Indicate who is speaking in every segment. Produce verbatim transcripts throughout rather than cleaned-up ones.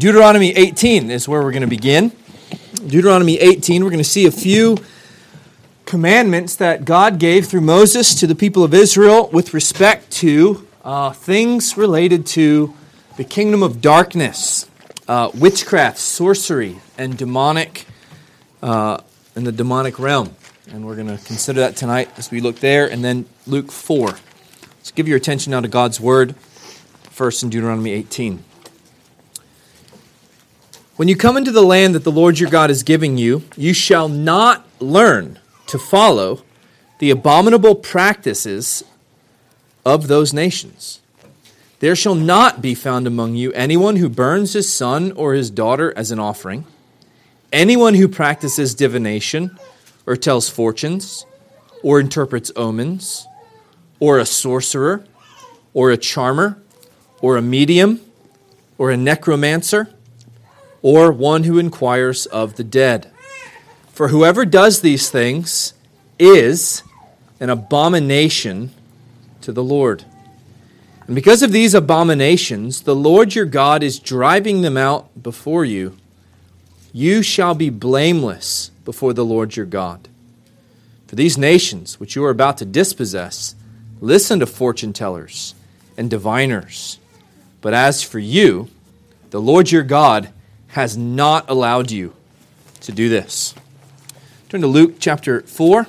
Speaker 1: Deuteronomy eighteen is where we're going to begin. Deuteronomy eighteen, we're going to see a few commandments that God gave through Moses to the people of Israel with respect to uh, things related to the kingdom of darkness, uh, witchcraft, sorcery, and demonic, uh, in the demonic realm. And we're going to consider that tonight as we look there, and then Luke four. So give your attention now to God's Word, first in Deuteronomy eighteen. When you come into the land that the Lord your God is giving you, you shall not learn to follow the abominable practices of those nations. There shall not be found among you anyone who burns his son or his daughter as an offering, anyone who practices divination or tells fortunes or interprets omens, or a sorcerer or a charmer or a medium or a necromancer, or one who inquires of the dead. For whoever does these things is an abomination to the Lord. And because of these abominations, the Lord your God is driving them out before you. You shall be blameless before the Lord your God. For these nations which you are about to dispossess, listen to fortune tellers and diviners. But as for you, the Lord your God has not allowed you to do this. Turn to Luke chapter four.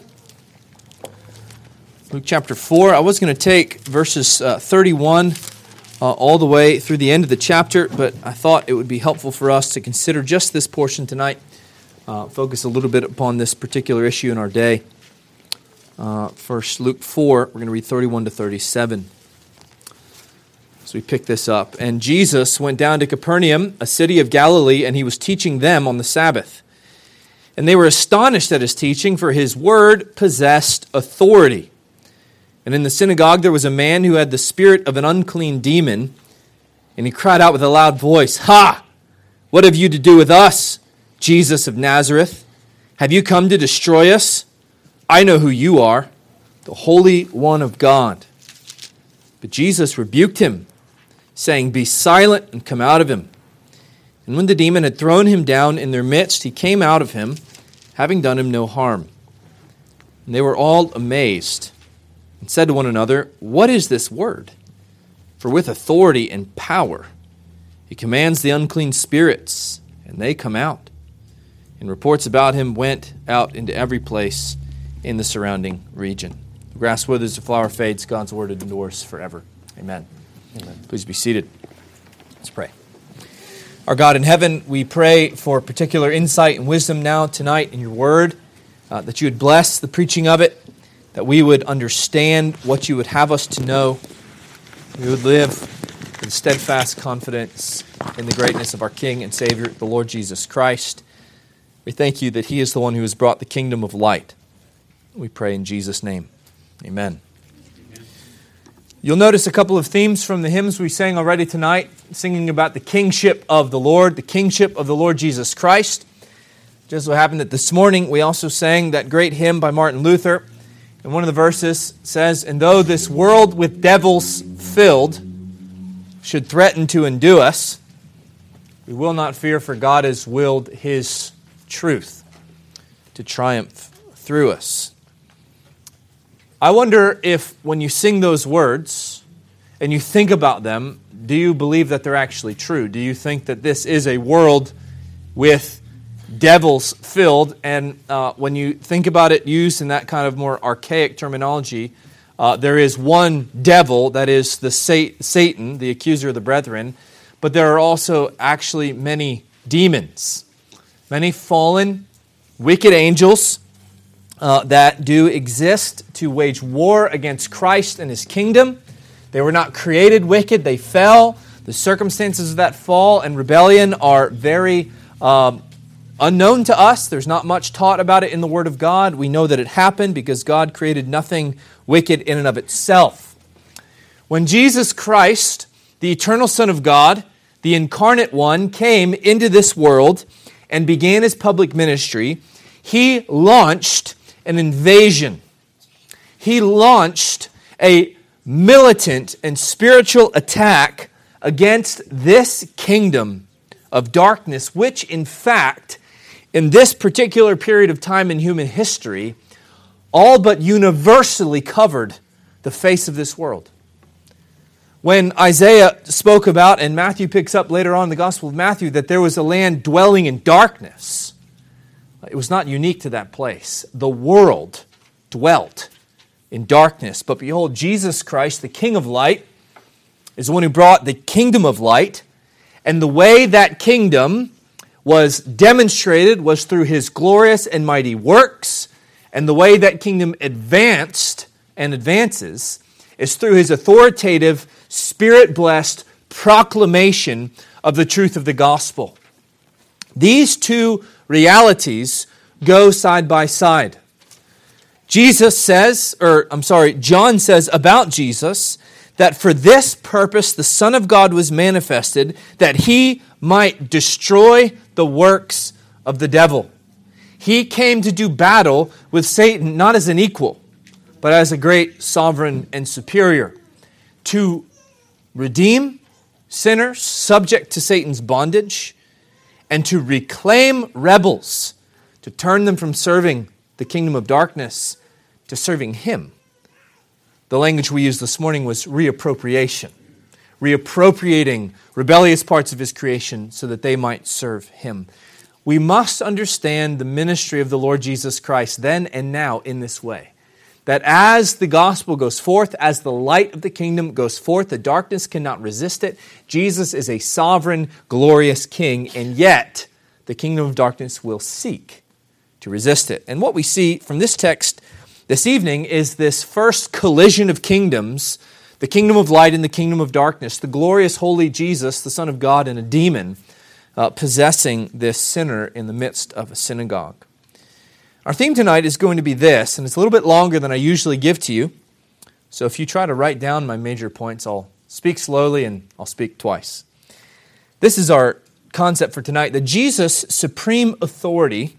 Speaker 1: Luke chapter four. I was going to take verses uh, thirty-one uh, all the way through the end of the chapter, but I thought it would be helpful for us to consider just this portion tonight, uh, focus a little bit upon this particular issue in our day. Uh, first, Luke four, we're going to read thirty-one to thirty-seven. So we pick this up. And Jesus went down to Capernaum, a city of Galilee, and he was teaching them on the Sabbath. And they were astonished at his teaching, for his word possessed authority. And in the synagogue there was a man who had the spirit of an unclean demon, and he cried out with a loud voice, "Ha! What have you to do with us, Jesus of Nazareth? Have you come to destroy us? I know who you are, the Holy One of God." But Jesus rebuked him, saying, "Be silent and come out of him." And when the demon had thrown him down in their midst, he came out of him, having done him no harm. And they were all amazed, and said to one another, "What is this word? For with authority and power he commands the unclean spirits, and they come out." And reports about him went out into every place in the surrounding region. The grass withers, the flower fades, God's word endures forever. Amen. Amen. Please be seated. Let's pray. Our God in heaven, we pray for particular insight and wisdom now tonight in your word, uh, that you would bless the preaching of it, that we would understand what you would have us to know. We would live with steadfast confidence in the greatness of our King and Savior, the Lord Jesus Christ. We thank you that he is the one who has brought the kingdom of light. We pray in Jesus' name. Amen. You'll notice a couple of themes from the hymns we sang already tonight, singing about the kingship of the Lord, the kingship of the Lord Jesus Christ. Just so happened that this morning we also sang that great hymn by Martin Luther. And one of the verses says, "And though this world with devils filled should threaten to undo us, we will not fear, for God has willed his truth to triumph through us." I wonder if when you sing those words and you think about them, do you believe that they're actually true? Do you think that this is a world with devils filled? And uh, when you think about it used in that kind of more archaic terminology, uh, there is one devil, that is the Satan, the accuser of the brethren, but there are also actually many demons, many fallen, wicked angels, Uh, that do exist to wage war against Christ and his kingdom. They were not created wicked, they fell. The circumstances of that fall and rebellion are very um, unknown to us. There's not much taught about it in the Word of God. We know that it happened because God created nothing wicked in and of itself. When Jesus Christ, the eternal Son of God, the incarnate one, came into this world and began his public ministry, he launched an invasion. He launched a militant and spiritual attack against this kingdom of darkness, which in fact, in this particular period of time in human history, all but universally covered the face of this world. When Isaiah spoke about, and Matthew picks up later on in the Gospel of Matthew, that there was a land dwelling in darkness, it was not unique to that place. The world dwelt in darkness. But behold, Jesus Christ, the King of light, is the one who brought the kingdom of light. And the way that kingdom was demonstrated was through His glorious and mighty works. And the way that kingdom advanced and advances is through His authoritative, Spirit-blessed proclamation of the truth of the gospel. These two realities go side by side. Jesus says, or I'm sorry, John says about Jesus, that for this purpose the Son of God was manifested, that He might destroy the works of the devil. He came to do battle with Satan, not as an equal, but as a great sovereign and superior, to redeem sinners subject to Satan's bondage, and to reclaim rebels, to turn them from serving the kingdom of darkness to serving Him. The language we used this morning was reappropriation, reappropriating rebellious parts of His creation so that they might serve Him. We must understand the ministry of the Lord Jesus Christ then and now in this way. That as the gospel goes forth, as the light of the kingdom goes forth, the darkness cannot resist it. Jesus is a sovereign, glorious king, and yet the kingdom of darkness will seek to resist it. And what we see from this text this evening is this first collision of kingdoms, the kingdom of light and the kingdom of darkness, the glorious holy Jesus, the Son of God, and a demon uh, possessing this sinner in the midst of a synagogue. Our theme tonight is going to be this, and it's a little bit longer than I usually give to you. So if you try to write down my major points, I'll speak slowly and I'll speak twice. This is our concept for tonight, that Jesus' supreme authority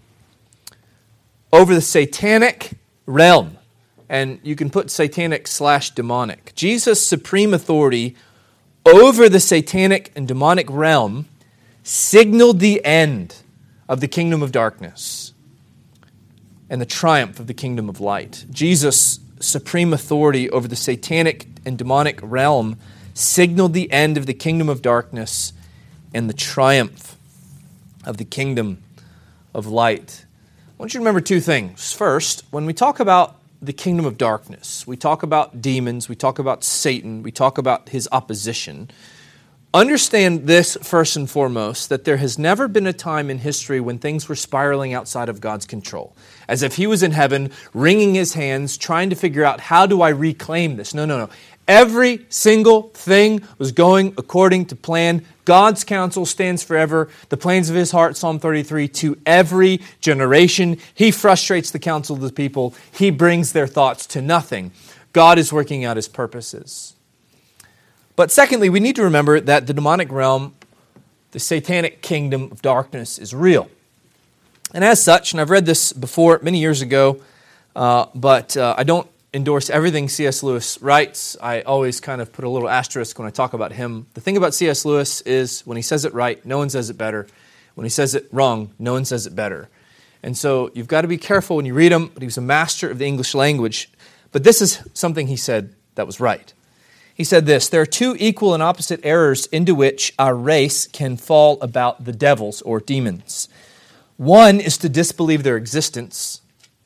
Speaker 1: over the satanic realm, and you can put satanic slash demonic. Jesus' supreme authority over the satanic and demonic realm signaled the end of the kingdom of darkness and the triumph of the kingdom of light. Jesus' supreme authority over the satanic and demonic realm signaled the end of the kingdom of darkness and the triumph of the kingdom of light. I want you to remember two things. First, when we talk about the kingdom of darkness, we talk about demons, we talk about Satan, we talk about his opposition. Understand this first and foremost, that there has never been a time in history when things were spiraling outside of God's control. As if He was in heaven, wringing His hands, trying to figure out, how do I reclaim this? No, no, no. Every single thing was going according to plan. God's counsel stands forever. The plans of His heart, Psalm thirty-three, to every generation. He frustrates the counsel of the people. He brings their thoughts to nothing. God is working out His purposes. But secondly, we need to remember that the demonic realm, the satanic kingdom of darkness, is real. And as such, and I've read this before many years ago, uh, but uh, I don't endorse everything C S Lewis writes. I always kind of put a little asterisk when I talk about him. The thing about C S Lewis is when he says it right, no one says it better. When he says it wrong, no one says it better. And so you've got to be careful when you read him, but he was a master of the English language. But this is something he said that was right. He said this: there are two equal and opposite errors into which our race can fall about the devils or demons. One is to disbelieve their existence.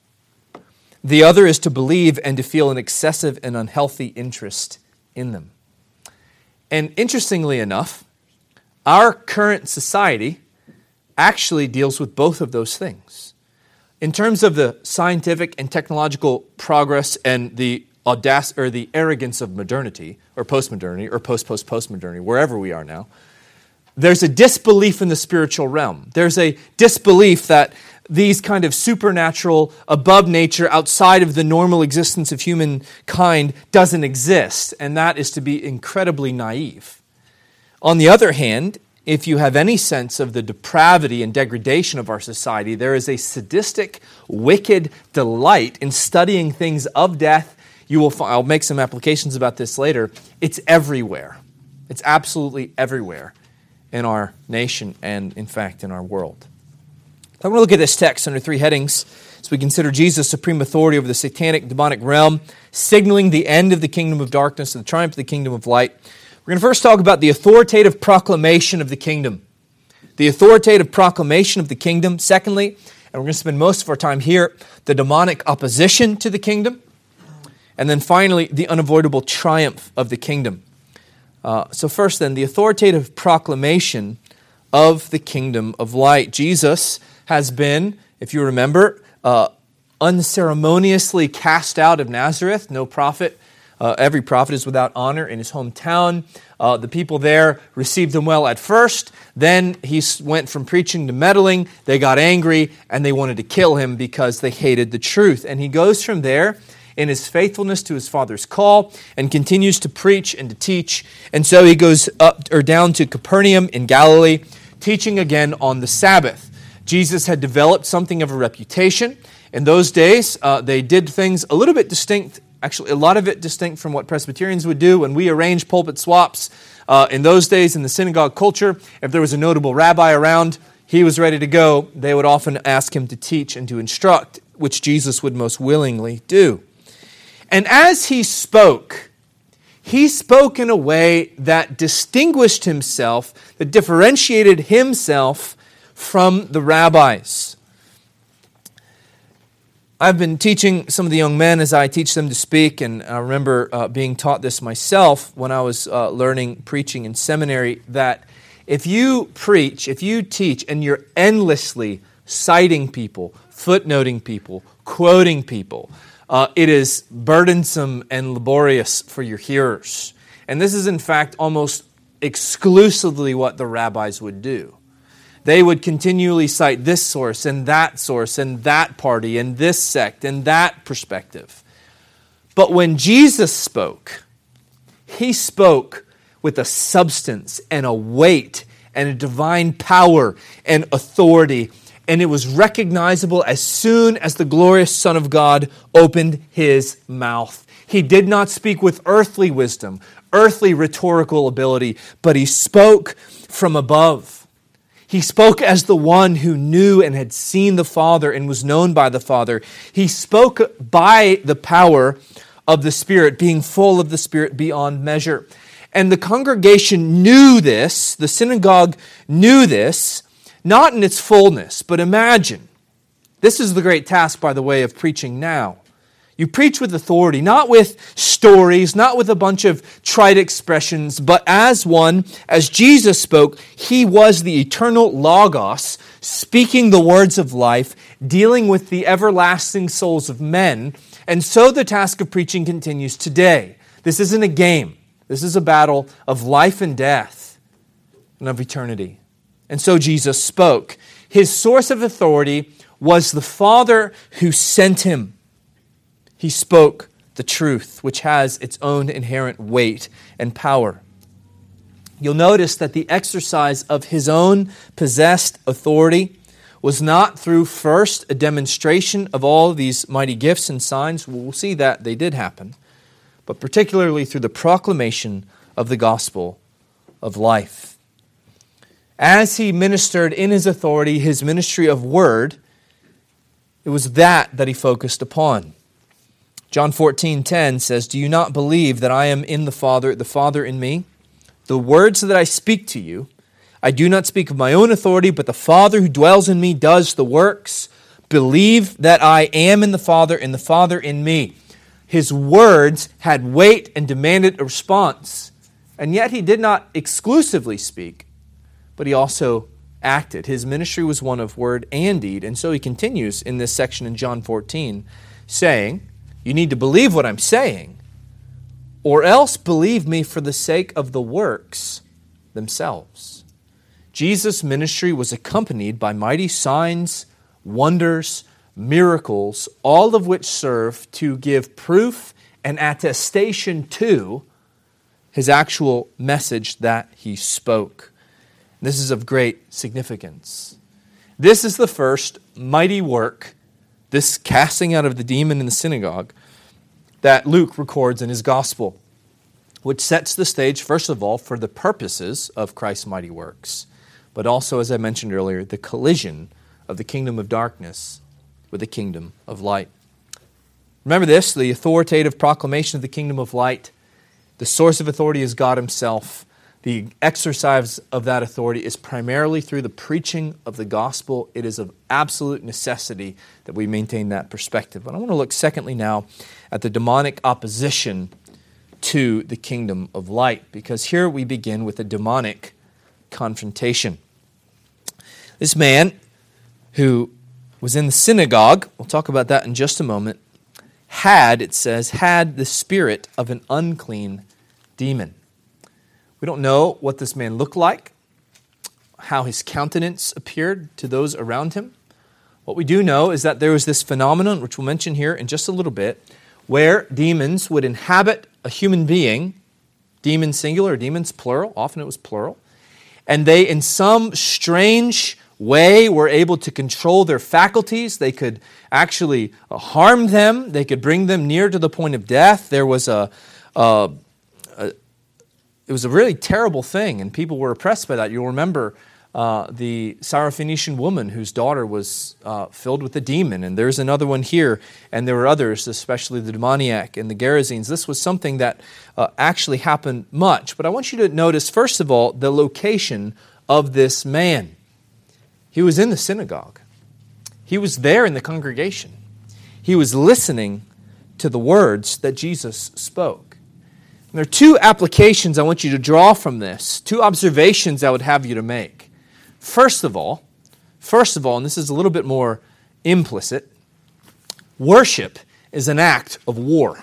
Speaker 1: The other is to believe and to feel an excessive and unhealthy interest in them. And interestingly enough, our current society actually deals with both of those things. In terms of the scientific and technological progress and the audac- or the arrogance of modernity, or postmodernity, or post-post-postmodernity, wherever we are now, there's a disbelief in the spiritual realm. There's a disbelief that these kind of supernatural, above nature, outside of the normal existence of humankind doesn't exist, and that is to be incredibly naive. On the other hand, if you have any sense of the depravity and degradation of our society, there is a sadistic, wicked delight in studying things of death. You will find, I'll make some applications about this later. It's everywhere. It's absolutely everywhere. in our nation and, in fact, in our world. I'm going to look at this text under three headings as we consider Jesus' supreme authority over the satanic, demonic realm, signaling the end of the kingdom of darkness and the triumph of the kingdom of light. We're going to first talk about the authoritative proclamation of the kingdom. The authoritative proclamation of the kingdom. Secondly, and we're going to spend most of our time here, the demonic opposition to the kingdom. And then finally, the unavoidable triumph of the kingdom. Uh, so first then, the authoritative proclamation of the kingdom of light. Jesus has been, if you remember, uh, unceremoniously cast out of Nazareth. No prophet, uh, every prophet is without honor in his hometown. Uh, the people there received him well at first. Then he went from preaching to meddling. They got angry and they wanted to kill him because they hated the truth. And he goes from there in his faithfulness to his Father's call and continues to preach and to teach. And so he goes up or down to Capernaum in Galilee, teaching again on the Sabbath. Jesus had developed something of a reputation. In those days, uh, they did things a little bit distinct, actually a lot of it distinct from what Presbyterians would do when we arrange pulpit swaps. Uh, in those days, in the synagogue culture, if there was a notable rabbi around, he was ready to go. They would often ask him to teach and to instruct, which Jesus would most willingly do. And as he spoke, he spoke in a way that distinguished himself, that differentiated himself from the rabbis. I've been teaching some of the young men as I teach them to speak, and I remember uh, being taught this myself when I was uh, learning preaching in seminary, that if you preach, if you teach, and you're endlessly citing people, footnoting people, quoting people, Uh, it is burdensome and laborious for your hearers. And this is, in fact, almost exclusively what the rabbis would do. They would continually cite this source and that source and that party and this sect and that perspective. But when Jesus spoke, he spoke with a substance and a weight and a divine power and authority. And it was recognizable as soon as the glorious Son of God opened his mouth. He did not speak with earthly wisdom, earthly rhetorical ability, but he spoke from above. He spoke as the one who knew and had seen the Father and was known by the Father. He spoke by the power of the Spirit, being full of the Spirit beyond measure. And the congregation knew this, the synagogue knew this, not in its fullness, but imagine. This is the great task, by the way, of preaching now. You preach with authority, not with stories, not with a bunch of trite expressions, but as one, as Jesus spoke, he was the eternal Logos, speaking the words of life, dealing with the everlasting souls of men. And so the task of preaching continues today. This isn't a game. This is a battle of life and death and of eternity. And so Jesus spoke. His source of authority was the Father who sent him. He spoke the truth, which has its own inherent weight and power. You'll notice that the exercise of his own possessed authority was not through first a demonstration of all these mighty gifts and signs. We'll see that they did happen, but particularly through the proclamation of the gospel of life. As he ministered in his authority, his ministry of word, it was that that he focused upon. John fourteen ten says, "Do you not believe that I am in the Father, the Father in me? The words that I speak to you, I do not speak of my own authority, but the Father who dwells in me does the works. Believe that I am in the Father, and the Father in me." His words had weight and demanded a response. And yet he did not exclusively speak, but he also acted. His ministry was one of word and deed. And so he continues in this section in John fourteen, saying, you need to believe what I'm saying, or else believe me for the sake of the works themselves. Jesus' ministry was accompanied by mighty signs, wonders, miracles, all of which serve to give proof and attestation to his actual message that he spoke. This is of great significance. This is the first mighty work, this casting out of the demon in the synagogue, that Luke records in his gospel. which sets the stage, first of all, for the purposes of Christ's mighty works, but also, as I mentioned earlier, the collision of the kingdom of darkness with the kingdom of light. Remember this, the authoritative proclamation of the kingdom of light, the source of authority is God himself. The exercise of that authority is primarily through the preaching of the gospel. It is of absolute necessity that we maintain that perspective. But I want to look secondly now at the demonic opposition to the kingdom of light, because here we begin with a demonic confrontation. This man who was in the synagogue, we'll talk about that in just a moment, had, it says, had the spirit of an unclean demon. We don't know what this man looked like, how his countenance appeared to those around him. What we do know is that there was this phenomenon, which we'll mention here in just a little bit, where demons would inhabit a human being, demons singular, demons plural, often it was plural, and they in some strange way were able to control their faculties. They could actually harm them. They could bring them near to the point of death. There was a, a, a it was a really terrible thing, and people were oppressed by that. You'll remember uh, the Syrophoenician woman whose daughter was uh, filled with a demon, and there's another one here, and there were others, especially the demoniac and the Gerasenes. This was something that uh, actually happened much. But I want you to notice, first of all, the location of this man. He was in the synagogue. He was there in the congregation. He was listening to the words that Jesus spoke. And there are two applications I want you to draw from this, two observations I would have you to make. First of all, first of all, and this is a little bit more implicit, worship is an act of war.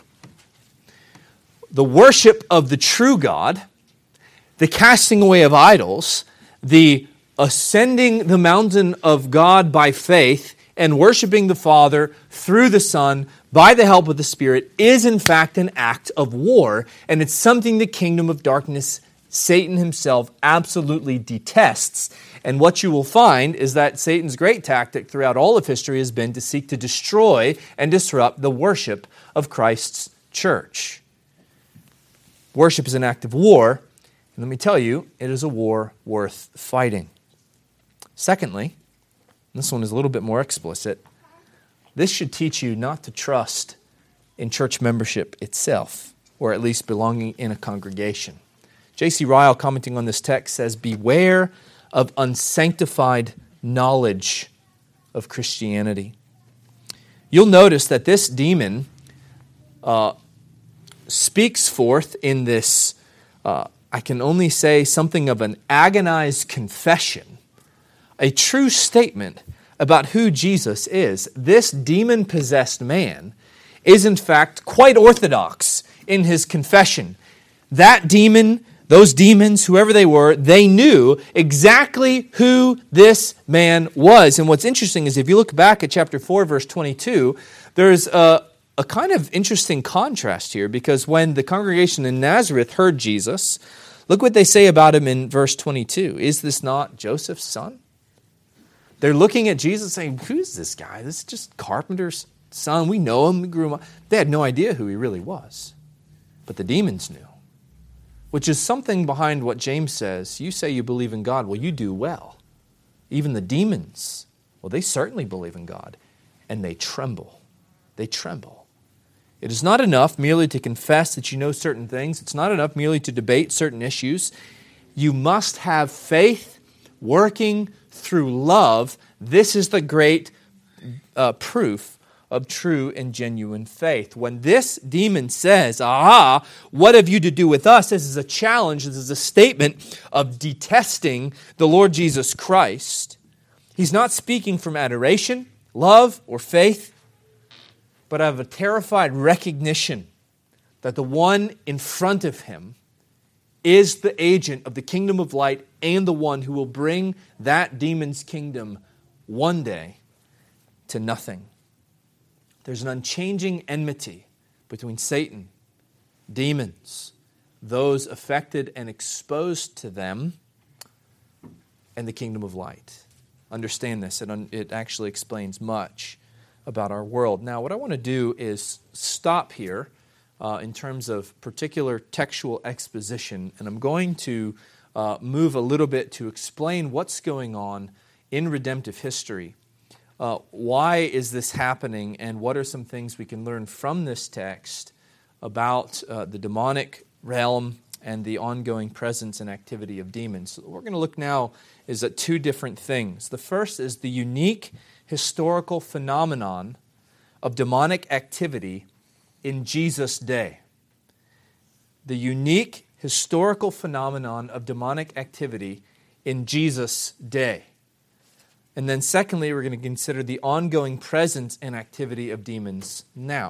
Speaker 1: The worship of the true God, the casting away of idols, the ascending the mountain of God by faith and worshiping the Father through the Son by the help of the Spirit is in fact an act of war, and it's something the kingdom of darkness, Satan himself, absolutely detests. And what you will find is that Satan's great tactic throughout all of history has been to seek to destroy and disrupt the worship of Christ's church. Worship is an act of war, and let me tell you, it is a war worth fighting. Secondly, this one is a little bit more explicit, this should teach you not to trust in church membership itself, or at least belonging in a congregation. J C Ryle, commenting on this text, says, "Beware of unsanctified knowledge of Christianity." You'll notice that this demon uh, speaks forth in this, uh, I can only say, something of an agonized confession, a true statement about who Jesus is. This demon-possessed man is in fact quite orthodox in his confession. That demon, those demons, whoever they were, they knew exactly who this man was. And what's interesting is if you look back at chapter four, verse twenty-two, there's a, a kind of interesting contrast here, because when the congregation in Nazareth heard Jesus, look what they say about him in verse twenty-two. Is this not Joseph's son? They're looking at Jesus saying, who's this guy? This is just carpenter's son. We know him. We grew him up. They had no idea who he really was. But the demons knew, which is something behind what James says. You say you believe in God. Well, you do well. Even the demons, well, they certainly believe in God, and they tremble. They tremble. It is not enough merely to confess that you know certain things. It's not enough merely to debate certain issues. You must have faith working through love. This is the great uh, proof of true and genuine faith. When this demon says, aha, what have you to do with us? This is a challenge. This is a statement of detesting the Lord Jesus Christ. He's not speaking from adoration, love, or faith, but out of a terrified recognition that the one in front of him is the agent of the kingdom of light and the one who will bring that demon's kingdom one day to nothing. There's an unchanging enmity between Satan, demons, those affected and exposed to them, and the kingdom of light. Understand this. It, un- it actually explains much about our world. Now, what I want to do is stop here uh, in terms of particular textual exposition, and I'm going to uh, move a little bit to explain what's going on in redemptive history. Uh, why is this happening, and what are some things we can learn from this text about uh, the demonic realm and the ongoing presence and activity of demons? So what we're going to look now is at two different things. The first is the unique historical phenomenon of demonic activity in Jesus' day. The unique historical phenomenon of demonic activity in Jesus' day. And then secondly, we're going to consider the ongoing presence and activity of demons now.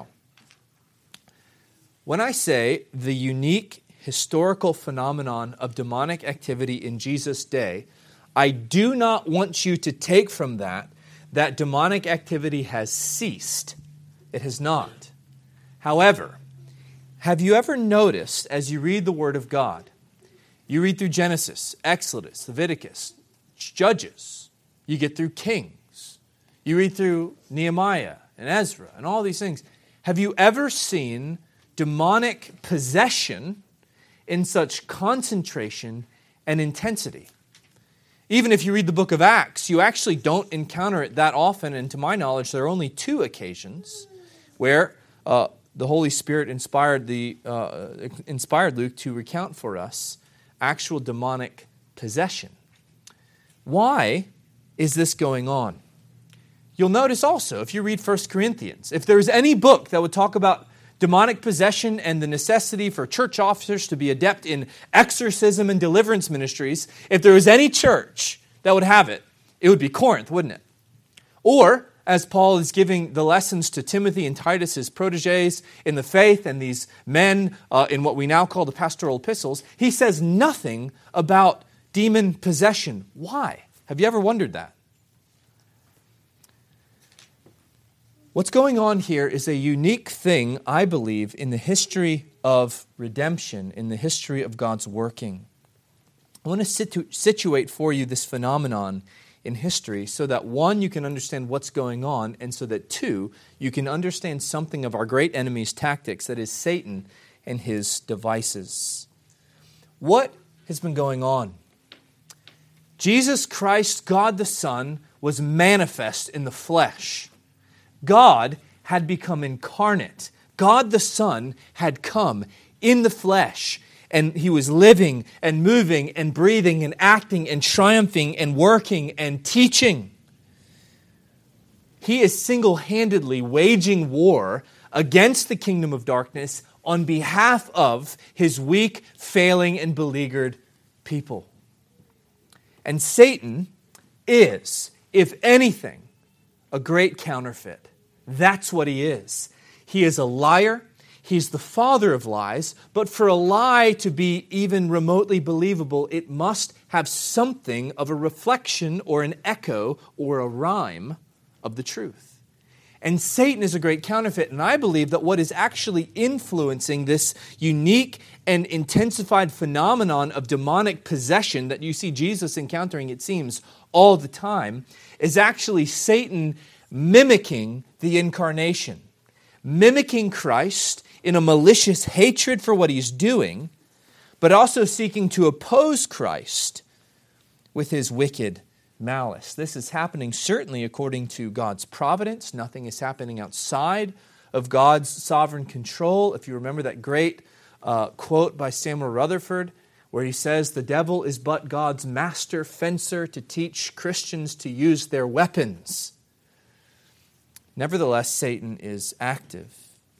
Speaker 1: When I say the unique historical phenomenon of demonic activity in Jesus' day, I do not want you to take from that that demonic activity has ceased. It has not. However, have you ever noticed as you read the Word of God, you read through Genesis, Exodus, Leviticus, Judges, you get through Kings, you read through Nehemiah and Ezra and all these things. Have you ever seen demonic possession in such concentration and intensity? Even if you read the book of Acts, you actually don't encounter it that often, and to my knowledge, there are only two occasions where uh, the Holy Spirit inspired the uh, inspired Luke to recount for us actual demonic possession. Why is this going on? You'll notice also, if you read First Corinthians, if there's any book that would talk about demonic possession and the necessity for church officers to be adept in exorcism and deliverance ministries, if there was any church that would have it, it would be Corinth, wouldn't it? Or, as Paul is giving the lessons to Timothy and Titus, his protégés in the faith, and these men uh, in what we now call the pastoral epistles, he says nothing about demon possession. Why? Have you ever wondered that? What's going on here is a unique thing, I believe, in the history of redemption, in the history of God's working. I want to situ- situate for you this phenomenon in history so that, one, you can understand what's going on, and so that, two, you can understand something of our great enemy's tactics, that is Satan and his devices. What has been going on? Jesus Christ, God the Son, was manifest in the flesh. God had become incarnate. God the Son had come in the flesh, and He was living and moving and breathing and acting and triumphing and working and teaching. He is single-handedly waging war against the kingdom of darkness on behalf of His weak, failing, and beleaguered people. And Satan is, if anything, a great counterfeit. That's what he is. He is a liar. He's the father of lies. But for a lie to be even remotely believable, it must have something of a reflection or an echo or a rhyme of the truth. And Satan is a great counterfeit. And I believe that what is actually influencing this unique and intensified phenomenon of demonic possession that you see Jesus encountering, it seems, all the time, is actually Satan mimicking the incarnation, mimicking Christ in a malicious hatred for what He's doing, but also seeking to oppose Christ with his wicked malice. This is happening certainly according to God's providence. Nothing is happening outside of God's sovereign control. If you remember that great uh, quote by Samuel Rutherford, where he says, "The devil is but God's master fencer to teach Christians to use their weapons." Nevertheless, Satan is active.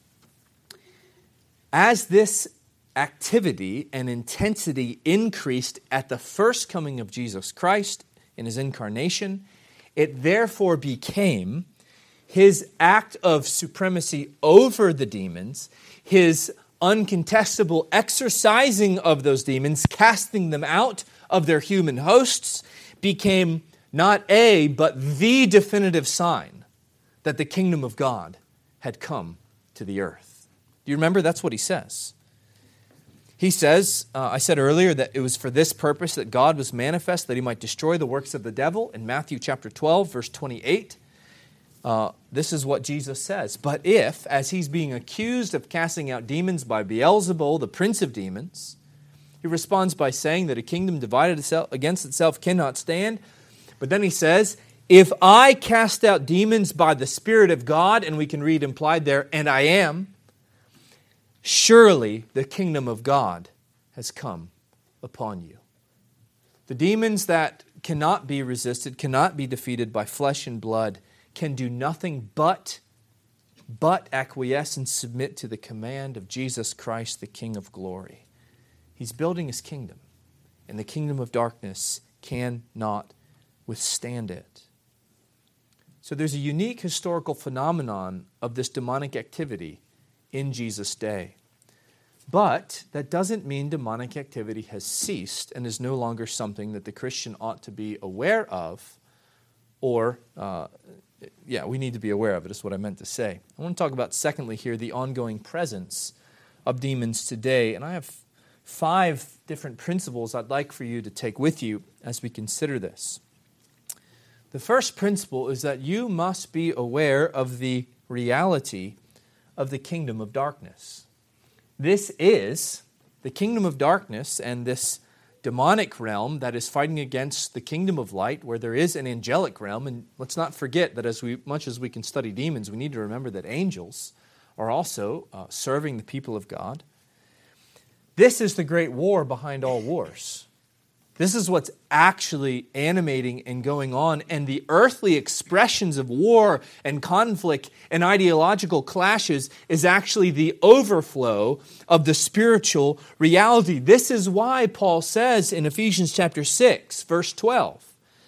Speaker 1: As this activity and intensity increased at the first coming of Jesus Christ in His incarnation, it therefore became His act of supremacy over the demons, His uncontestable exorcising of those demons, casting them out of their human hosts, became not a, but the definitive sign that the kingdom of God had come to the earth. Do you remember? That's what he says. He says, uh, I said earlier that it was for this purpose that God was manifest, that He might destroy the works of the devil in Matthew chapter twelve, verse twenty-eight. uh, this is what Jesus says. But if, as he's being accused of casting out demons by Beelzebul, the prince of demons, he responds by saying that a kingdom divided itself against itself cannot stand. But then he says, if I cast out demons by the Spirit of God, and we can read implied there, and I am, surely the kingdom of God has come upon you. The demons that cannot be resisted, cannot be defeated by flesh and blood, can do nothing but, but acquiesce and submit to the command of Jesus Christ, the King of glory. He's building his kingdom, and the kingdom of darkness cannot withstand it. So there's a unique historical phenomenon of this demonic activity in Jesus' day. But that doesn't mean demonic activity has ceased and is no longer something that the Christian ought to be aware of, or, uh, yeah, we need to be aware of it, is what I meant to say. I want to talk about, secondly, here, the ongoing presence of demons today. And I have five different principles I'd like for you to take with you as we consider this. The first principle is that you must be aware of the reality of the kingdom of darkness. This is the kingdom of darkness and this demonic realm that is fighting against the kingdom of light, where there is an angelic realm. And let's not forget that as we, much as we can study demons, we need to remember that angels are also uh, serving the people of God. This is the great war behind all wars. This is what's actually animating and going on, and the earthly expressions of war and conflict and ideological clashes is actually the overflow of the spiritual reality. This is why Paul says in Ephesians chapter six, verse twelve,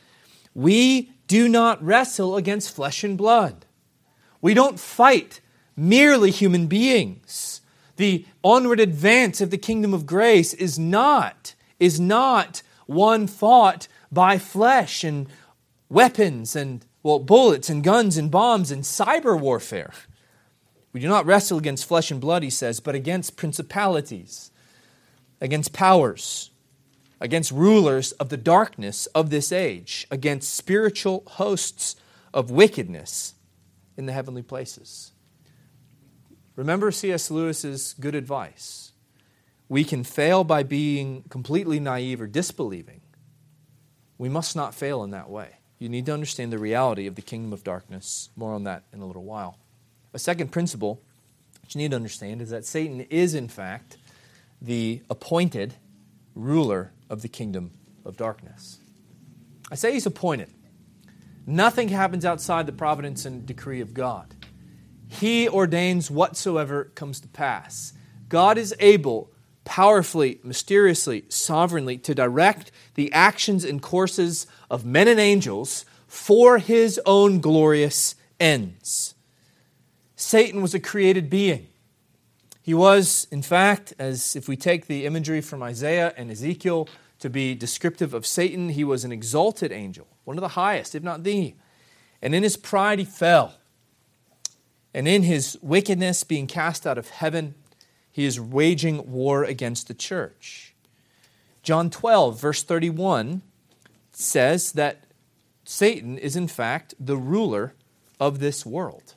Speaker 1: we do not wrestle against flesh and blood. We don't fight merely human beings. The onward advance of the kingdom of grace is not, is not one fought by flesh and weapons and, well, bullets and guns and bombs and cyber warfare. We do not wrestle against flesh and blood, he says, but against principalities, against powers, against rulers of the darkness of this age, against spiritual hosts of wickedness in the heavenly places. Remember C S Lewis's good advice. We can fail by being completely naive or disbelieving. We must not fail in that way. You need to understand the reality of the kingdom of darkness. More on that in a little while. A second principle that you need to understand is that Satan is, in fact, the appointed ruler of the kingdom of darkness. I say he's appointed. Nothing happens outside the providence and decree of God. He ordains whatsoever comes to pass. God is able powerfully, mysteriously, sovereignly to direct the actions and courses of men and angels for His own glorious ends. Satan was a created being. He was, in fact, as if we take the imagery from Isaiah and Ezekiel to be descriptive of Satan, he was an exalted angel, one of the highest, if not the. And in his pride he fell. And in his wickedness being cast out of heaven, he is waging war against the church. John twelve, verse thirty-one, says that Satan is in fact the ruler of this world.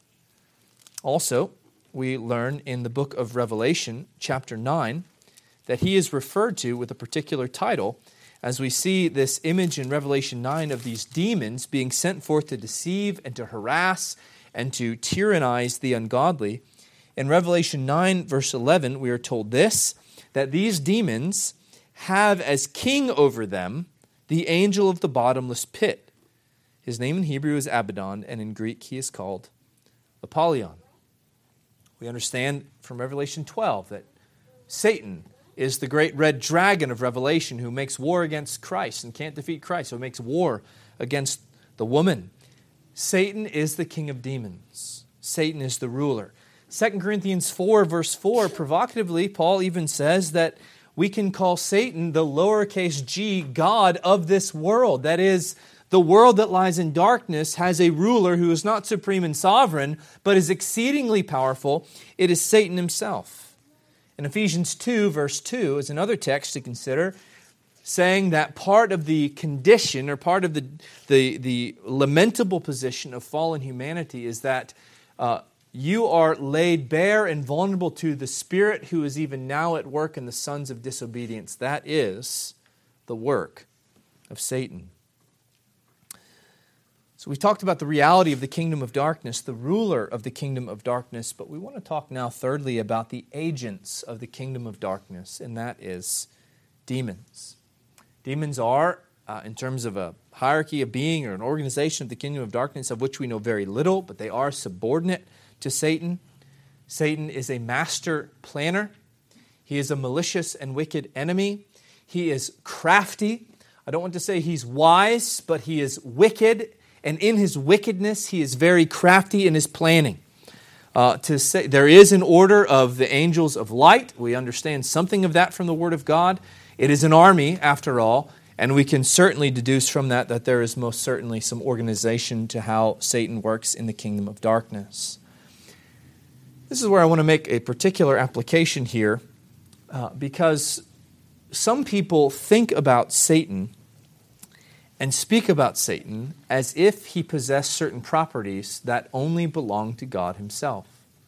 Speaker 1: Also, we learn in the book of Revelation, chapter nine, that he is referred to with a particular title, as we see this image in Revelation nine of these demons being sent forth to deceive and to harass and to tyrannize the ungodly. In Revelation nine, verse eleven, we are told this, that these demons have as king over them the angel of the bottomless pit. His name in Hebrew is Abaddon, and in Greek he is called Apollyon. We understand from Revelation twelve that Satan is the great red dragon of Revelation who makes war against Christ and can't defeat Christ, so makes war against the woman. Satan is the king of demons. Satan is the ruler. Second Corinthians four, verse four, provocatively, Paul even says that we can call Satan the lowercase g god of this world. That is, the world that lies in darkness has a ruler who is not supreme and sovereign, but is exceedingly powerful. It is Satan himself. In Ephesians two, verse two, is another text to consider. saying that part of the condition or part of the, the, the lamentable position of fallen humanity is that uh, you are laid bare and vulnerable to the spirit who is even now at work in the sons of disobedience. That is the work of Satan. So we talked about the reality of the kingdom of darkness, the ruler of the kingdom of darkness, but we want to talk now thirdly about the agents of the kingdom of darkness, and that is demons. Demons are, uh, in terms of a hierarchy of being or an organization of the kingdom of darkness, of which we know very little, but they are subordinate to Satan. Satan is a master planner. He is a malicious and wicked enemy. He is crafty. I don't want to say he's wise, but he is wicked, and in his wickedness, he is very crafty in his planning. Uh, to say there is an order of the angels of light. We understand something of that from the Word of God. It is an army, after all, and we can certainly deduce from that that there is most certainly some organization to how Satan works in the kingdom of darkness. This is where I want to make a particular application here, uh, because some people think about Satan and speak about Satan as if he possessed certain properties that only belong to God himself.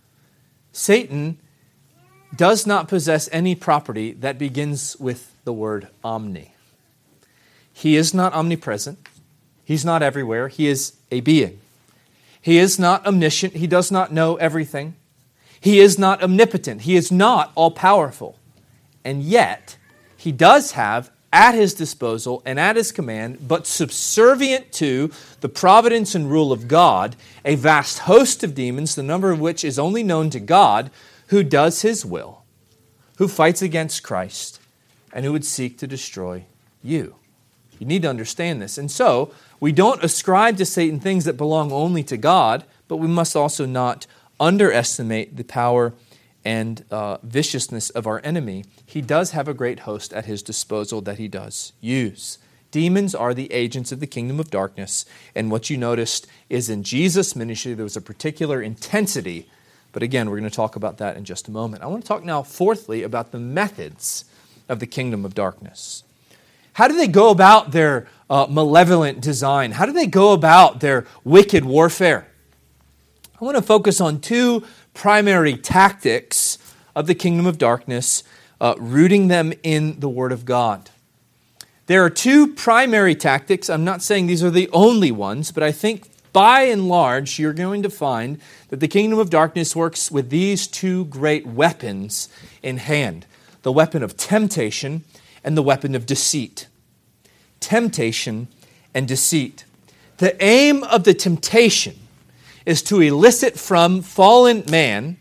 Speaker 1: Satan does not possess any property that begins with the word omni. He is not omnipresent. He's not everywhere. He is a being. He is not omniscient. He does not know everything. He is not omnipotent. He is not all-powerful. And yet, he does have at his disposal and at his command, but subservient to the providence and rule of God, a vast host of demons, the number of which is only known to God, who does his will, who fights against Christ, and who would seek to destroy you. You need to understand this. And so, we don't ascribe to Satan things that belong only to God, but we must also not underestimate the power and uh, viciousness of our enemy. He does have a great host at his disposal that he does use. Demons are the agents of the kingdom of darkness, and what you noticed is in Jesus' ministry there was a particular intensity, but again, we're going to talk about that in just a moment. I want to talk now, fourthly, about the methods of the kingdom of darkness. How do they go about their uh, malevolent design? How do they go about their wicked warfare? I want to focus on two primary tactics of the kingdom of darkness, uh, rooting them in the Word of God. There are two primary tactics. I'm not saying these are the only ones, but I think by and large, you're going to find that the kingdom of darkness works with these two great weapons in hand, the weapon of temptation and the weapon of deceit. Temptation and deceit. The aim of the temptation is to elicit from fallen man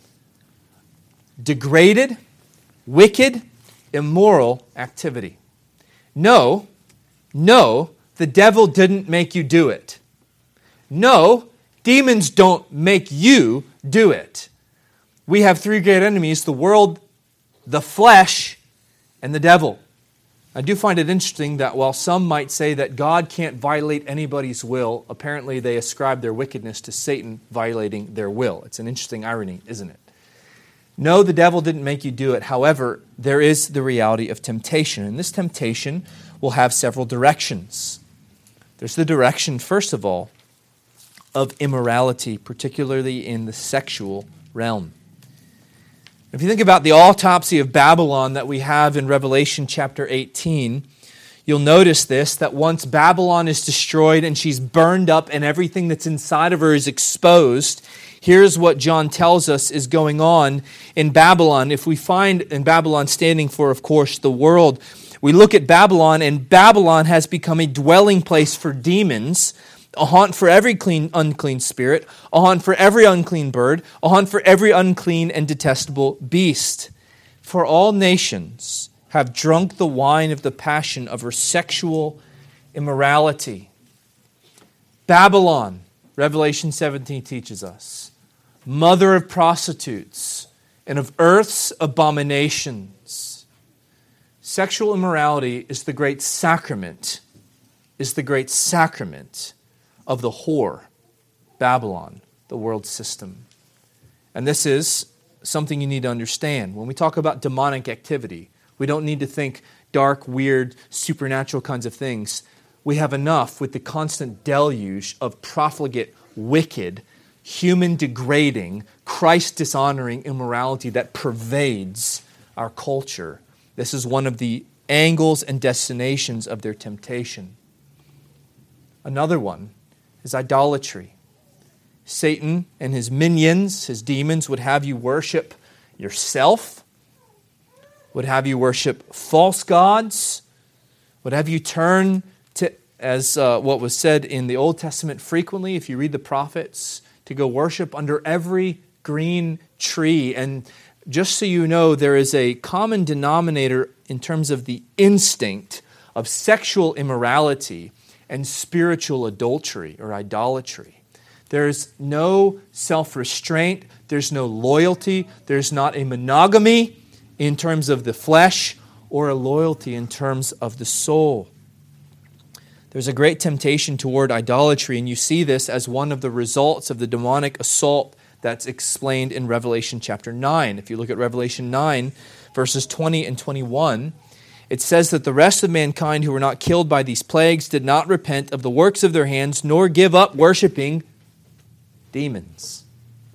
Speaker 1: degraded, wicked, immoral activity. No, no, the devil didn't make you do it. No, demons don't make you do it. We have three great enemies, the world, the flesh, and the devil. I do find it interesting that while some might say that God can't violate anybody's will, apparently they ascribe their wickedness to Satan violating their will. It's an interesting irony, isn't it? No, the devil didn't make you do it. However, there is the reality of temptation, and this temptation will have several directions. There's the direction, first of all, of immorality, particularly in the sexual realm. If you think about the autopsy of Babylon that we have in Revelation chapter eighteen, you'll notice this, that once Babylon is destroyed and she's burned up and everything that's inside of her is exposed, here's what John tells us is going on in Babylon. If we find in Babylon standing for, of course, the world, we look at Babylon, and Babylon has become a dwelling place for demons, a haunt for every clean, unclean spirit, a haunt for every unclean bird, a haunt for every unclean and detestable beast. For all nations have drunk the wine of the passion of her sexual immorality. Babylon, Revelation seventeen teaches us, mother of prostitutes and of earth's abominations. Sexual immorality is the great sacrament, is the great sacrament of the whore, Babylon, the world system. And this is something you need to understand. When we talk about demonic activity, we don't need to think dark, weird, supernatural kinds of things. We have enough with the constant deluge of profligate, wicked, human degrading, Christ dishonoring immorality that pervades our culture. This is one of the angles and destinations of their temptation. Another one is idolatry. Satan and his minions, his demons, would have you worship yourself, would have you worship false gods, would have you turn to, as uh, what was said in the Old Testament frequently, if you read the prophets, to go worship under every green tree. And just so you know, there is a common denominator in terms of the instinct of sexual immorality and spiritual adultery or idolatry. There's no self-restraint, there's no loyalty, there's not a monogamy in terms of the flesh or a loyalty in terms of the soul. There's a great temptation toward idolatry, and you see this as one of the results of the demonic assault that's explained in Revelation chapter nine. If you look at Revelation nine, verses twenty and twenty-one, it says that the rest of mankind who were not killed by these plagues did not repent of the works of their hands, nor give up worshiping demons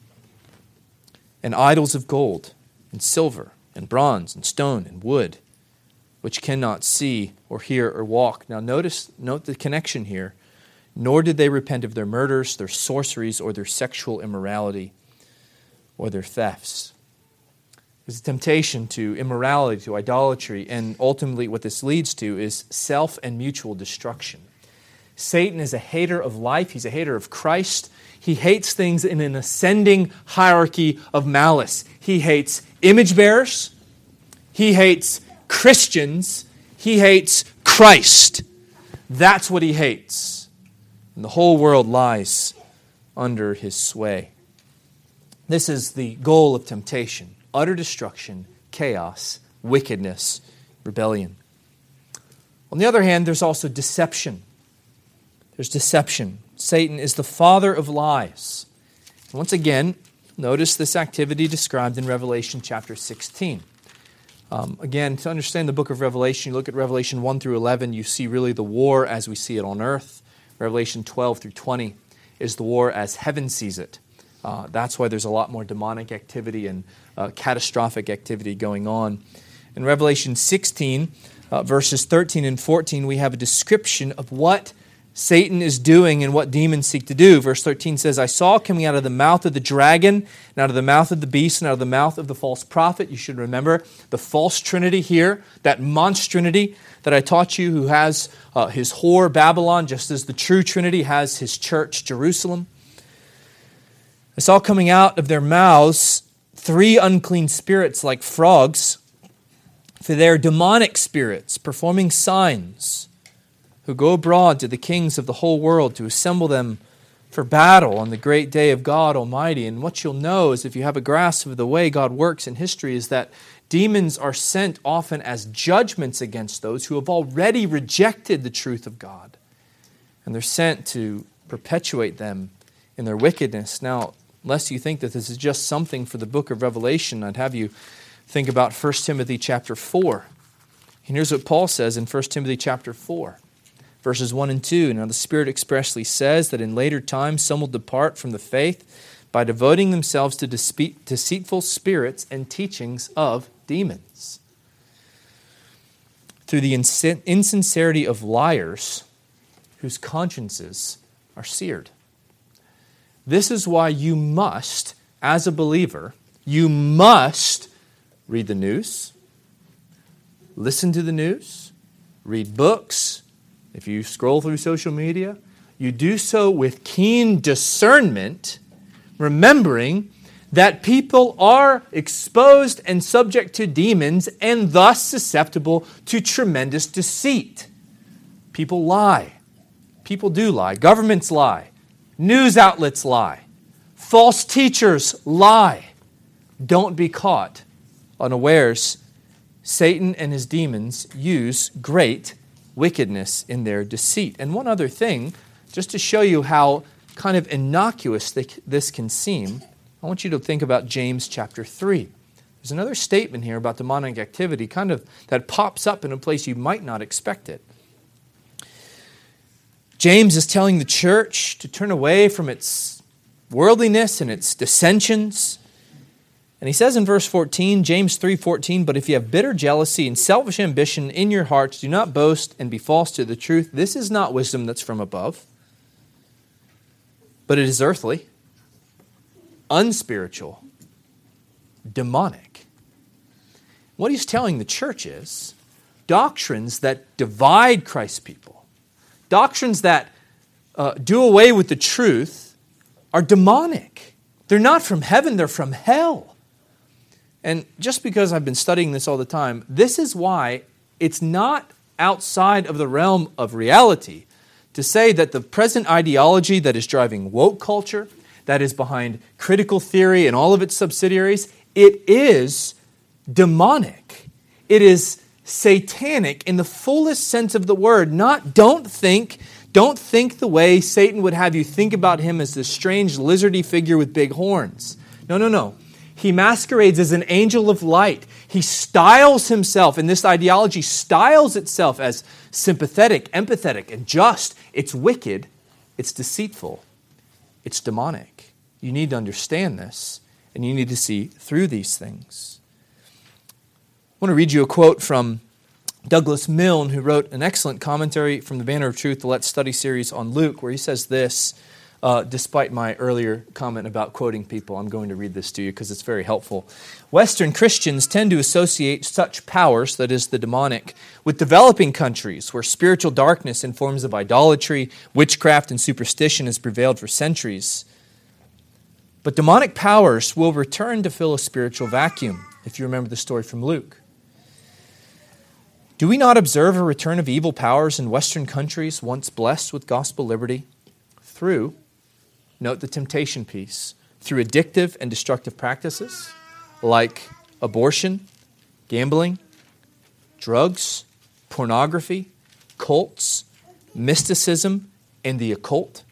Speaker 1: and idols of gold and silver and bronze and stone and wood, which cannot see or hear or walk. Now notice, note the connection here. Nor did they repent of their murders, their sorceries, or their sexual immorality, or their thefts. There's a temptation to immorality, to idolatry, and ultimately what this leads to is self and mutual destruction. Satan is a hater of life. He's a hater of Christ. He hates things in an ascending hierarchy of malice. He hates image bearers. He hates Christians. He hates Christ. That's what he hates. And the whole world lies under his sway. This is the goal of temptation: utter destruction, chaos, wickedness, rebellion. On the other hand, there's also deception. There's deception. Satan is the father of lies. Once again, notice this activity described in Revelation chapter sixteen. Um, again, to understand the book of Revelation, you look at Revelation one through eleven, you see really the war as we see it on earth. Revelation twelve through twenty is the war as heaven sees it. Uh, that's why there's a lot more demonic activity and uh, catastrophic activity going on. In Revelation sixteen, uh, verses thirteen and fourteen, we have a description of what Satan is doing and what demons seek to do. Verse thirteen says, I saw coming out of the mouth of the dragon, and out of the mouth of the beast, and out of the mouth of the false prophet. You should remember the false trinity here, that monstrinity that I taught you, who has uh, his whore Babylon, just as the true trinity has his church Jerusalem. I saw coming out of their mouths three unclean spirits like frogs, for they are demonic spirits performing signs, who go abroad to the kings of the whole world to assemble them for battle on the great day of God Almighty. And what you'll know is, if you have a grasp of the way God works in history, is that demons are sent often as judgments against those who have already rejected the truth of God. And they're sent to perpetuate them in their wickedness. Now, lest you think that this is just something for the book of Revelation, I'd have you think about First Timothy chapter four. And here's what Paul says in First Timothy chapter four. Verses one and two, now the Spirit expressly says that in later times some will depart from the faith by devoting themselves to deceitful spirits and teachings of demons. Through the insincerity of liars whose consciences are seared. This is why you must, as a believer, you must read the news, listen to the news, read books. If you scroll through social media, you do so with keen discernment, remembering that people are exposed and subject to demons and thus susceptible to tremendous deceit. People lie. People do lie. Governments lie. News outlets lie. False teachers lie. Don't be caught unawares. Satan and his demons use great wickedness in their deceit. And one other thing, just to show you how kind of innocuous this can seem, I want you to think about James chapter three. There's another statement here about demonic activity, kind of that pops up in a place you might not expect it. James is telling the church to turn away from its worldliness and its dissensions. And he says in verse fourteen, James three fourteen, "But if you have bitter jealousy and selfish ambition in your hearts, do not boast and be false to the truth. This is not wisdom that's from above, but it is earthly, unspiritual, demonic." What he's telling the church is doctrines that divide Christ's people, doctrines that uh, do away with the truth, are demonic. They're not from heaven, they're from hell. And just because I've been studying this all the time, this is why it's not outside of the realm of reality to say that the present ideology that is driving woke culture, that is behind critical theory and all of its subsidiaries, it is demonic. It is satanic in the fullest sense of the word. Not don't think, don't think the way Satan would have you think about him as this strange lizardy figure with big horns. No, no, no. He masquerades as an angel of light. He styles himself, and this ideology styles itself as sympathetic, empathetic, and just. It's wicked. It's deceitful. It's demonic. You need to understand this, and you need to see through these things. I want to read you a quote from Douglas Milne, who wrote an excellent commentary from the Banner of Truth, the Let's Study series on Luke, where he says this. Uh, despite my earlier comment about quoting people, I'm going to read this to you because it's very helpful. Western Christians tend to associate such powers, that is the demonic, with developing countries where spiritual darkness in forms of idolatry, witchcraft, and superstition has prevailed for centuries. But demonic powers will return to fill a spiritual vacuum, if you remember the story from Luke. Do we not observe a return of evil powers in Western countries once blessed with gospel liberty through, note the temptation piece, through addictive and destructive practices like abortion, gambling, drugs, pornography, cults, mysticism, and the occult?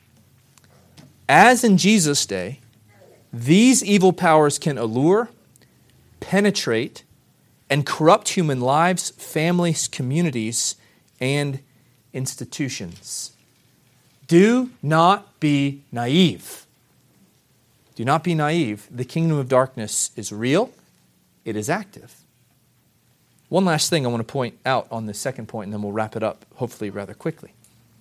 Speaker 1: As in Jesus' day, these evil powers can allure, penetrate, and corrupt human lives, families, communities, and institutions. Do not be naive. Do not be naive. The kingdom of darkness is real. It is active. One last thing I want to point out on the second point, and then we'll wrap it up, hopefully rather quickly.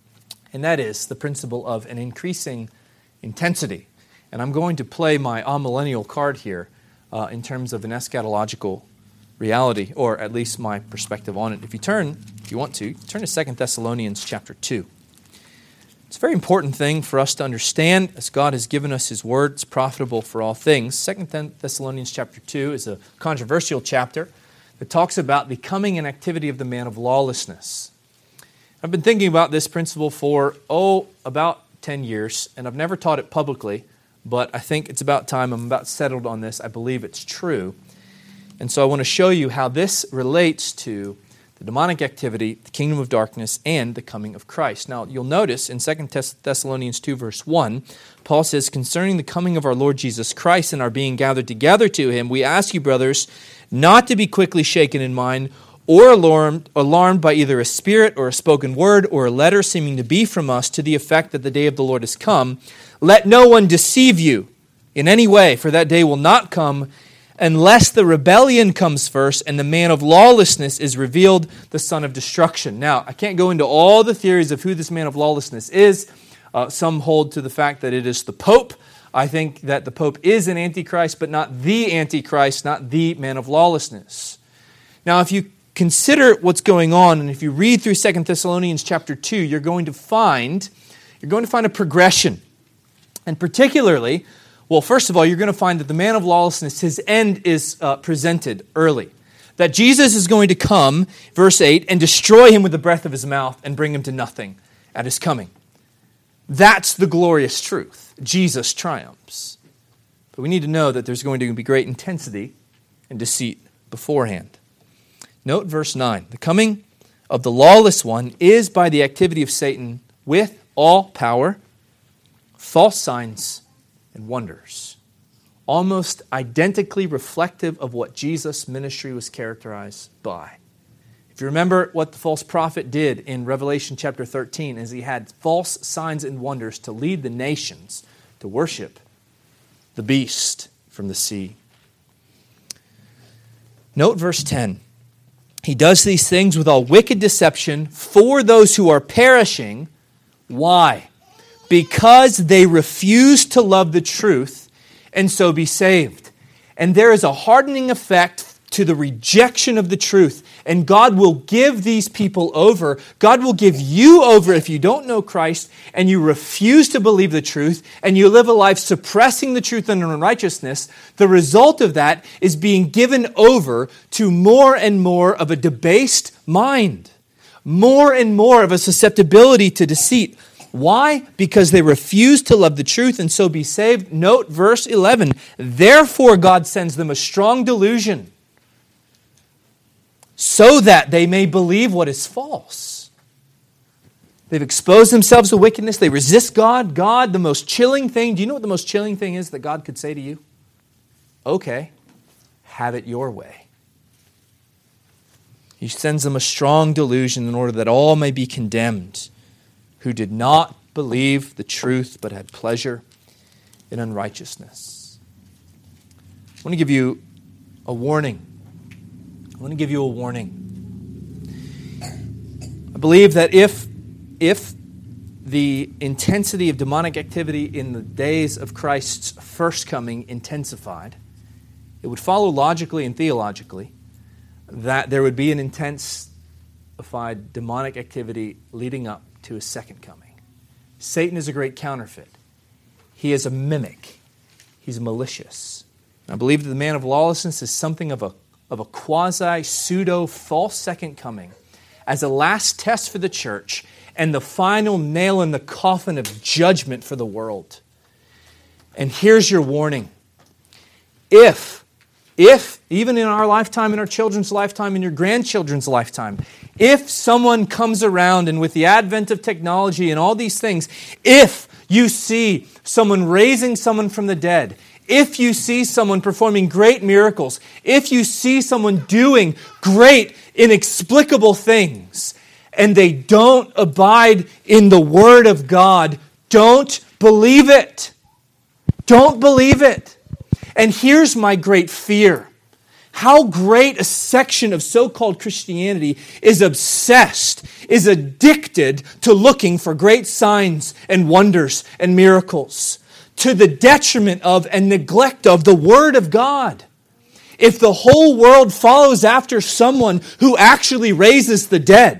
Speaker 1: And that is the principle of an increasing intensity. And I'm going to play my amillennial card here uh, in terms of an eschatological reality, or at least my perspective on it. If you turn, if you want to, turn to Second Thessalonians chapter two. It's a very important thing for us to understand as God has given us His Word. It's profitable for all things. Second Thessalonians chapter two is a controversial chapter that talks about the coming and activity of the man of lawlessness. I've been thinking about this principle for, oh, about ten years, and I've never taught it publicly, but I think it's about time. I'm about settled on this. I believe it's true. And so I want to show you how this relates to the demonic activity, the kingdom of darkness, and the coming of Christ. Now, you'll notice in Second Thessalonians two, verse one, Paul says, "Concerning the coming of our Lord Jesus Christ and our being gathered together to Him, we ask you, brothers, not to be quickly shaken in mind or alarmed, alarmed by either a spirit or a spoken word or a letter seeming to be from us to the effect that the day of the Lord has come. Let no one deceive you in any way, for that day will not come unless the rebellion comes first and the man of lawlessness is revealed, the son of destruction." Now, I can't go into all the theories of who this man of lawlessness is. Uh, some hold to the fact that it is the Pope. I think that the Pope is an antichrist, but not the antichrist, not the man of lawlessness. Now, if you consider what's going on, and if you read through Second Thessalonians chapter two, you're going to find you're going to find a progression. And particularly, well, first of all, you're going to find that the man of lawlessness, his end is uh, presented early. That Jesus is going to come, verse eight, and destroy him with the breath of his mouth and bring him to nothing at his coming. That's the glorious truth. Jesus triumphs. But we need to know that there's going to be great intensity and deceit beforehand. Note verse nine. The coming of the lawless one is by the activity of Satan with all power, false signs, and wonders. almost identically reflective of what Jesus' ministry was characterized by. If you remember what the false prophet did in Revelation chapter thirteen, is he had false signs and wonders to lead the nations to worship the beast from the sea. Note verse ten. He does these things with all wicked deception for those who are perishing. Why? Because they refuse to love the truth and so be saved. And there is a hardening effect to the rejection of the truth. And God will give these people over. God will give you over if you don't know Christ and you refuse to believe the truth and you live a life suppressing the truth and unrighteousness. The result of that is being given over to more and more of a debased mind, more and more of a susceptibility to deceit. Why? Because they refuse to love the truth and so be saved. Note verse eleven. Therefore God sends them a strong delusion, so that they may believe what is false. They've exposed themselves to wickedness. They resist God. God, the most chilling thing. Do you know what the most chilling thing is that God could say to you? Okay, have it your way. He sends them a strong delusion in order that all may be condemned, who did not believe the truth but had pleasure in unrighteousness. I want to give you a warning. I want to give you a warning. I believe that if, if the intensity of demonic activity in the days of Christ's first coming intensified, it would follow logically and theologically that there would be an intensified demonic activity leading up to his second coming. Satan is a great counterfeit. He is a mimic. He's malicious. I believe that the man of lawlessness is something of a of a quasi-pseudo-false second coming as a last test for the church and the final nail in the coffin of judgment for the world. And here's your warning. If, if, even in our lifetime, in our children's lifetime, in your grandchildren's lifetime, if someone comes around and with the advent of technology and all these things, if you see someone raising someone from the dead, if you see someone performing great miracles, if you see someone doing great, inexplicable things, and they don't abide in the Word of God, don't believe it. Don't believe it. And here's my great fear. How great a section of so-called Christianity is obsessed, is addicted to looking for great signs and wonders and miracles, to the detriment of and neglect of the Word of God. If the whole world follows after someone who actually raises the dead,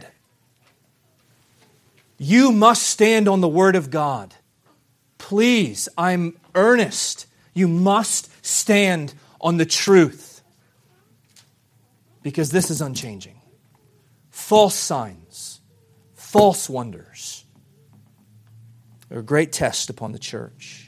Speaker 1: you must stand on the Word of God. Please, I'm earnest. You must stand on the truth. Because this is unchanging. False signs, false wonders, are a great test upon the church.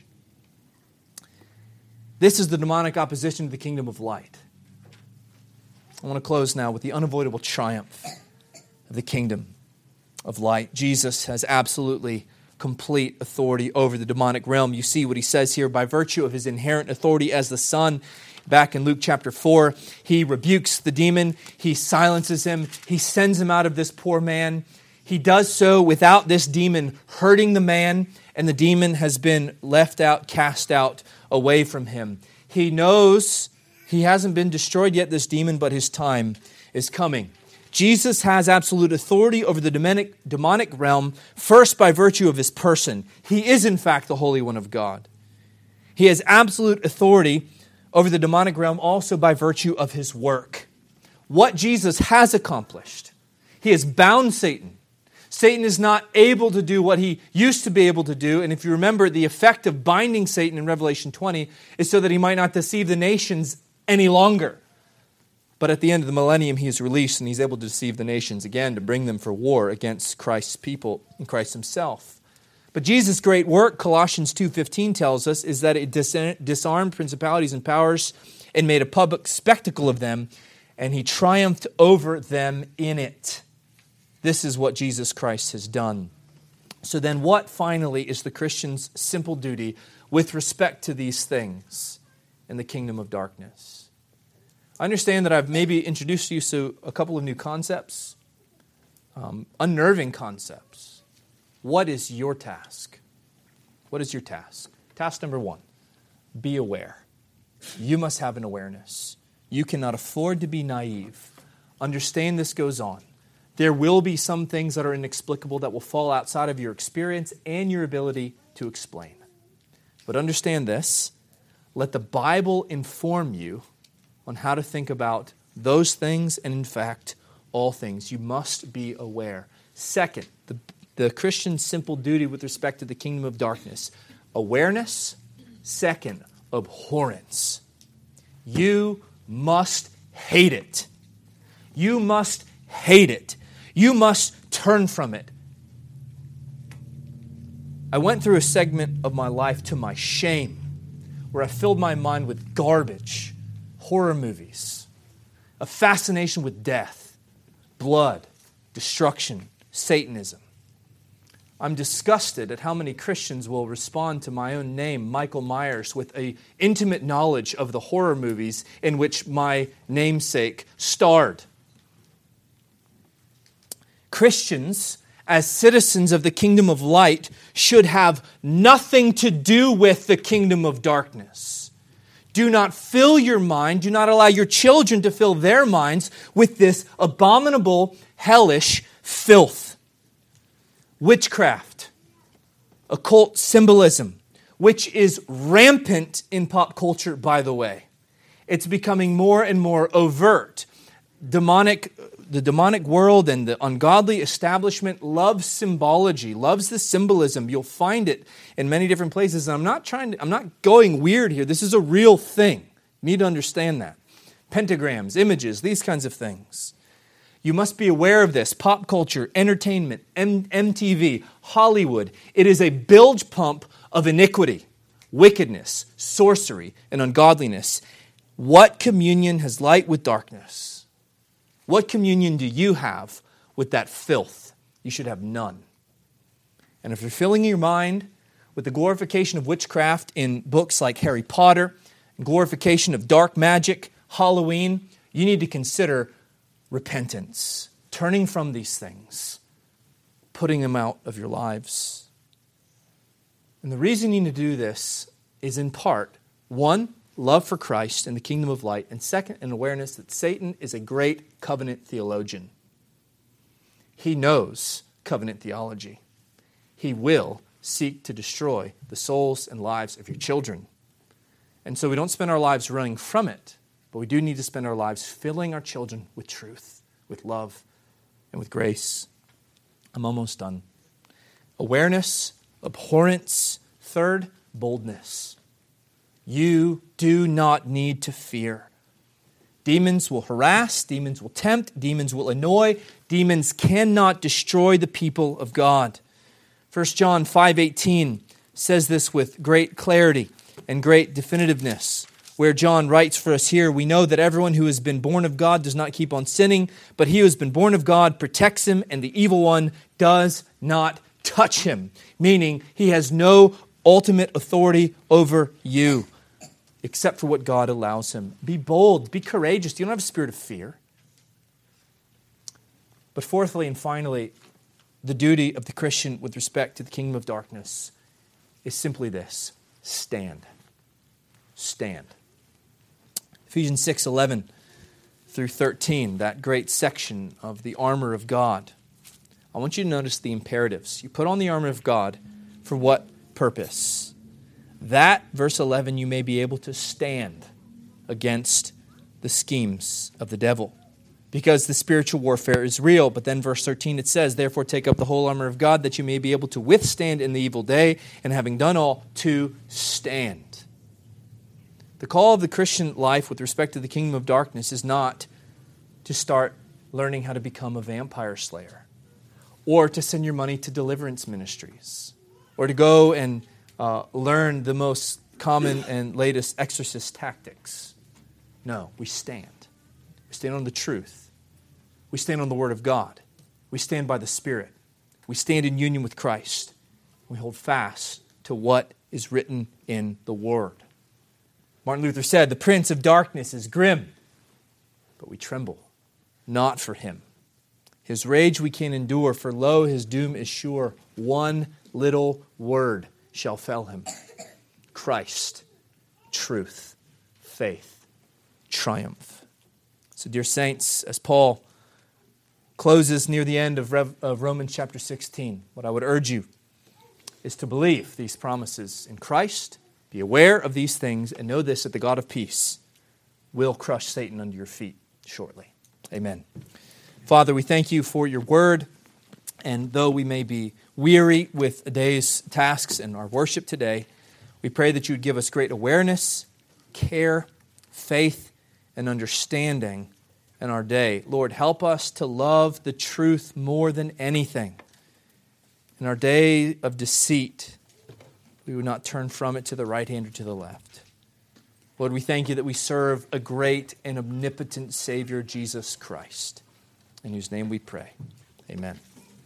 Speaker 1: This is the demonic opposition to the kingdom of light. I want to close now with the unavoidable triumph of the kingdom of light. Jesus has absolutely complete authority over the demonic realm. You see what he says here, by virtue of his inherent authority as the Son. Back in Luke chapter four, he rebukes the demon, he silences him, he sends him out of this poor man. He does so without this demon hurting the man, and the demon has been left out, cast out, away from him. He knows he hasn't been destroyed yet, this demon, but his time is coming. Jesus has absolute authority over the demonic, demonic realm, first by virtue of his person. He is, in fact, the Holy One of God. He has absolute authority over the demonic realm also by virtue of his work. What Jesus has accomplished. He has bound Satan. Satan is not able to do what he used to be able to do. And if you remember, the effect of binding Satan in Revelation twenty is so that he might not deceive the nations any longer. But at the end of the millennium, he is released and he's able to deceive the nations again, to bring them for war against Christ's people and Christ himself. But Jesus' great work, Colossians two fifteen tells us, is that it disarmed principalities and powers and made a public spectacle of them, and he triumphed over them in it. This is what Jesus Christ has done. So then what finally is the Christian's simple duty with respect to these things? in the kingdom of darkness. I understand that I've maybe introduced you to a couple of new concepts, um, unnerving concepts. What is your task? What is your task? Task number one, be aware. You must have an awareness. You cannot afford to be naive. Understand this goes on. There will be some things that are inexplicable that will fall outside of your experience and your ability to explain. But understand this. Let the Bible inform you on how to think about those things and, in fact, all things. You must be aware. Second, the, the Christian's simple duty with respect to the kingdom of darkness. Awareness. Second, abhorrence. You must hate it. You must hate it. You must turn from it. I went through a segment of my life to my shame where I filled my mind with garbage, horror movies, a fascination with death, blood, destruction, Satanism. I'm disgusted at how many Christians will respond to my own name, Michael Myers, with an intimate knowledge of the horror movies in which my namesake starred. Christians, as citizens of the kingdom of light, should have nothing to do with the kingdom of darkness. Do not fill your mind, do not allow your children to fill their minds with this abominable, hellish filth. Witchcraft, occult symbolism, which is rampant in pop culture, by the way. It's becoming more and more overt. Demonic, the demonic world and the ungodly establishment loves symbology, loves the symbolism. You'll find it in many different places. And I'm not trying to, I'm not going weird here. This is a real thing. You need to understand that. Pentagrams, images, these kinds of things. You must be aware of this. Pop culture, entertainment, M- MTV, Hollywood. It is a bilge pump of iniquity, wickedness, sorcery, and ungodliness. What communion has light with darkness? What communion do you have with that filth? You should have none. And if you're filling your mind with the glorification of witchcraft in books like Harry Potter, and glorification of dark magic, Halloween, you need to consider repentance, turning from these things, putting them out of your lives. And the reason you need to do this is in part, one, love for Christ and the kingdom of light, and second, an awareness that Satan is a great covenant theologian. He knows covenant theology. He will seek to destroy the souls and lives of your children. And so we don't spend our lives running from it, but we do need to spend our lives filling our children with truth, with love, and with grace. I'm almost done. Awareness, abhorrence. Third, boldness. You do not need to fear. Demons will harass, demons will tempt, demons will annoy. Demons cannot destroy the people of God. First John five eighteen says this with great clarity and great definitiveness. Where John writes for us here, we know that everyone who has been born of God does not keep on sinning, but he who has been born of God protects him, and the evil one does not touch him. Meaning, he has no ultimate authority over you, except for what God allows him. Be bold, be courageous. You don't have a spirit of fear. But fourthly and finally, the duty of the Christian with respect to the kingdom of darkness is simply this: stand. Stand. Ephesians six eleven through thirteen, that great section of the armor of God. I want you to notice the imperatives. You put on the armor of God for what purpose? That, verse eleven, you may be able to stand against the schemes of the devil, because the spiritual warfare is real. But then verse thirteen, it says, therefore take up the whole armor of God, that you may be able to withstand in the evil day, and having done all, to stand. The call of the Christian life with respect to the kingdom of darkness is not to start learning how to become a vampire slayer, or to send your money to deliverance ministries, or to go and uh, learn the most common and latest exorcist tactics. No, we stand. We stand on the truth. We stand on the Word of God. We stand by the Spirit. We stand in union with Christ. We hold fast to what is written in the Word. Martin Luther said, "The prince of darkness is grim, but we tremble, not for him. His rage we can endure, for lo, his doom is sure. One little word shall fell him. Christ, truth, faith, triumph." So, dear saints, as Paul closes near the end of, Rev- of Romans chapter sixteen, what I would urge you is to believe these promises in Christ, be aware of these things, and know this, that the God of peace will crush Satan under your feet shortly. Amen. Father, we thank you for your word, and though we may be weary with a day's tasks and our worship today, we pray that you would give us great awareness, care, faith, and understanding in our day. Lord, help us to love the truth more than anything. In our day of deceit, we would not turn from it to the right hand or to the left. Lord, we thank you that we serve a great and omnipotent Savior, Jesus Christ, in whose name we pray. Amen.